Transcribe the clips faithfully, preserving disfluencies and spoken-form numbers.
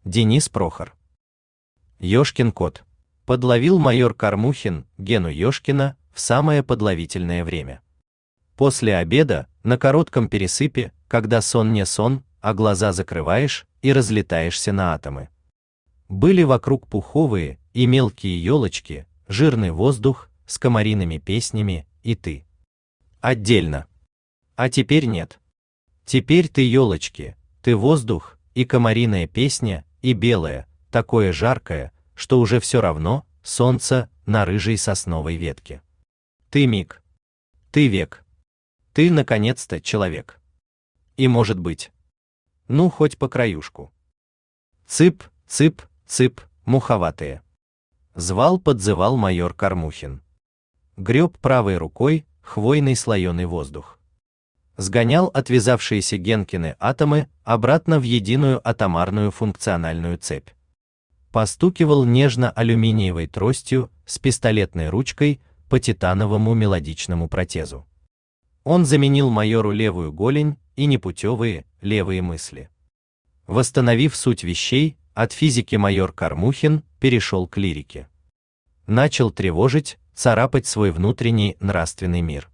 Денис Прохор. Ёшкин кот. Подловил майор Кормухин Гену Ёшкина в самое подловительное время. После обеда, на коротком пересыпе, когда сон не сон, а глаза закрываешь и разлетаешься на атомы. Были вокруг пуховые и мелкие елочки, жирный воздух с комариными песнями и ты. Отдельно. А теперь нет. Теперь ты елочки, ты воздух и комариная песня, и белое, такое жаркое, что уже все равно солнце на рыжей сосновой ветке. Ты миг. Ты век. Ты, наконец-то, человек. И может быть. Ну, хоть по краюшку. Цып, цып, цып, муховатые. Звал, подзывал майор Кормухин. Греб правой рукой хвойный слоеный воздух. Сгонял отвязавшиеся Генкины атомы обратно в единую атомарную функциональную цепь. Постукивал нежно алюминиевой тростью с пистолетной ручкой по титановому мелодичному протезу. Он заменил майору левую голень и непутевые левые мысли. Восстановив суть вещей, от физики майор Кормухин перешел к лирике. Начал тревожить, царапать свой внутренний нравственный мир.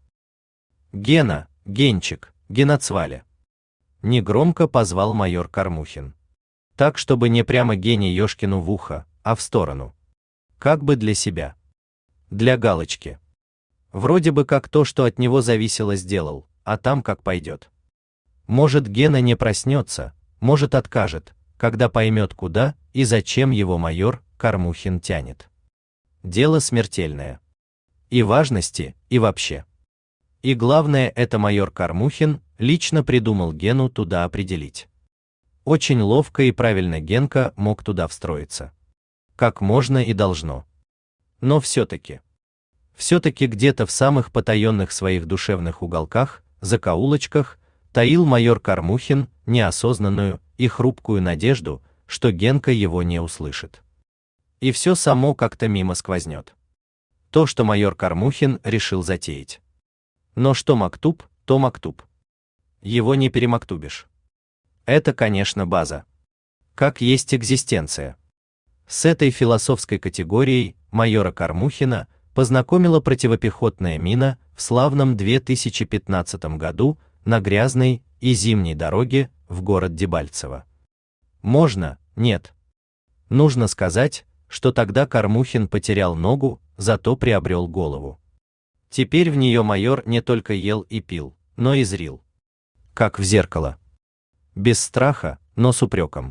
Гена, Генчик, Геноцваля. Негромко позвал майор Кормухин. Так, чтобы не прямо Гене Ёшкину в ухо, а в сторону. Как бы для себя. Для галочки. Вроде бы как то, что от него зависело, сделал, а там как пойдет. Может, Гена не проснется, может, откажет, когда поймет, куда и зачем его майор Кормухин тянет. Дело смертельное. И важности, и вообще. И главное, это майор Кормухин лично придумал Гену туда определить. Очень ловко и правильно Генка мог туда встроиться. Как можно и должно. Но все-таки. Все-таки где-то в самых потаенных своих душевных уголках, закоулочках, таил майор Кормухин неосознанную и хрупкую надежду, что Генка его не услышит. И все само как-то мимо сквознет. То, что майор Кормухин решил затеять. Но что мактуб, то мактуб. Его не перемактубишь. Это, конечно, база. Как есть экзистенция. С этой философской категорией майора Кормухина познакомила противопехотная мина в славном две тысячи пятнадцатом году на грязной и зимней дороге в город Дебальцево. Можно, нет. Нужно сказать, что тогда Кормухин потерял ногу, зато приобрел голову. Теперь в нее майор не только ел и пил, но и зрил. Как в зеркало. Без страха, но с упреком.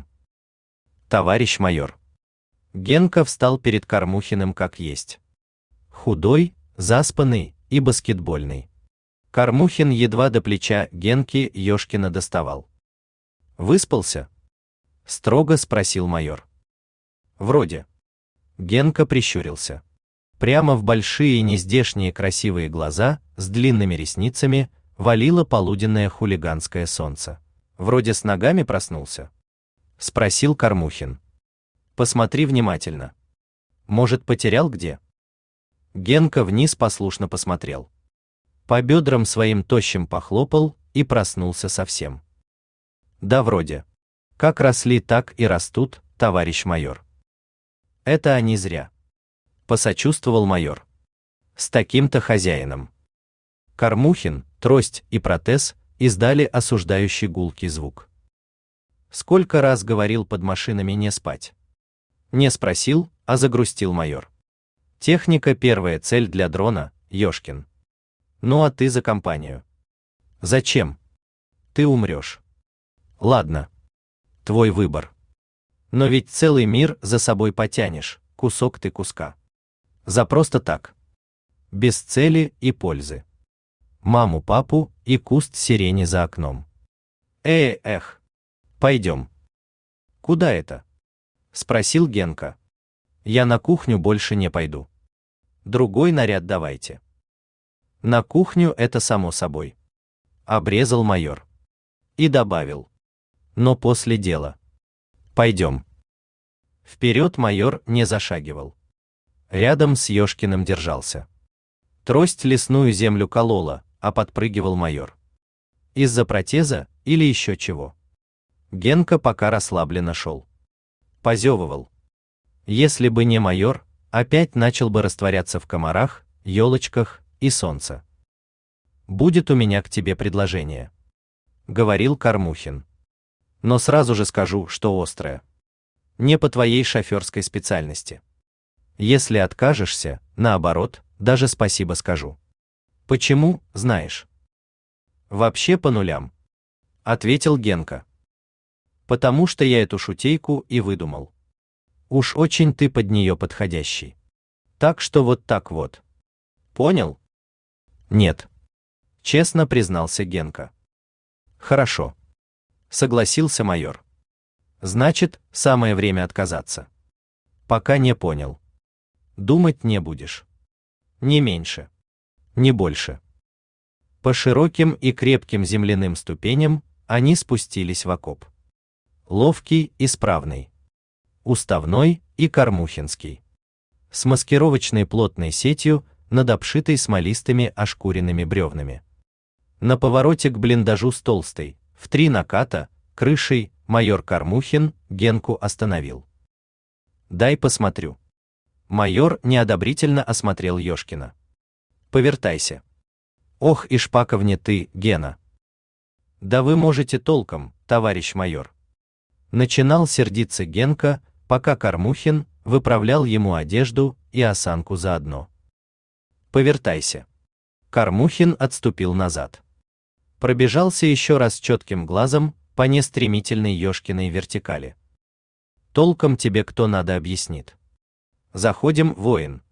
Товарищ майор. Генка встал перед Кормухиным как есть. Худой, заспанный и баскетбольный. Кормухин едва до плеча Генки Ёшкина доставал. «Выспался?» — строго спросил майор. «Вроде». Генка прищурился. Прямо в большие нездешние красивые глаза с длинными ресницами валило полуденное хулиганское солнце. «Вроде с ногами проснулся?» — спросил Кормухин. «Посмотри внимательно. Может, потерял где?» Генка вниз послушно посмотрел. По бедрам своим тощим похлопал и проснулся совсем. «Да вроде. Как росли, так и растут, товарищ майор». «Это они зря», — посочувствовал майор. «С таким-то хозяином». Кормухин, трость и протез издали осуждающий гулкий звук. «Сколько раз говорил под машинами не спать?» Не спросил, а загрустил майор. «Техника — первая цель для дрона, Ёшкин. Ну а ты за компанию». «Зачем? Ты умрешь». «Ладно. Твой выбор. Но ведь целый мир за собой потянешь, кусок ты куска. За просто так. Без цели и пользы. Маму, папу и куст сирени за окном. Э, эх. Пойдем». «Куда это?» — спросил Генка. «Я на кухню больше не пойду. Другой наряд давайте». «На кухню это само собой», — обрезал майор. И добавил. «Но после дела. Пойдем». Вперед майор не зашагивал. Рядом с Ёшкиным держался. Трость лесную землю колола, а подпрыгивал майор. Из-за протеза или еще чего? Генка пока расслабленно шел. позевывал. Если бы не майор, опять начал бы растворяться в комарах, елочках и солнце. «Будет у меня к тебе предложение», — говорил Кормухин. «Но сразу же скажу, что острое. Не по твоей шоферской специальности. Если откажешься, наоборот, даже спасибо скажу». «Почему, знаешь?» «Вообще по нулям», — ответил Генка. «Потому что я эту шутейку и выдумал. Уж очень ты под нее подходящий. Так что вот так вот. Понял?» «Нет», — честно признался Генка. «Хорошо», — согласился майор. «Значит, самое время отказаться». «Пока не понял. Думать не будешь. Не меньше. Не больше». По широким и крепким земляным ступеням они спустились в окоп. Ловкий и справный. Уставной и кормухинский. С маскировочной плотной сетью над обшитой смолистыми ошкуренными бревнами. На повороте к блиндажу с толстой, в три наката, крышей, майор Кормухин Генку остановил. «Дай посмотрю». Майор неодобрительно осмотрел Ёшкина. «Повертайся». «Ох и шпаковне ты, Гена». «Да вы можете толком, товарищ майор». Начинал сердиться Генка, пока Кормухин выправлял ему одежду и осанку заодно. «Повертайся». Кормухин отступил назад. Пробежался еще раз четким глазом по нестремительной Ёшкиной вертикали. «Толком тебе кто надо объяснит. Заходим, воин».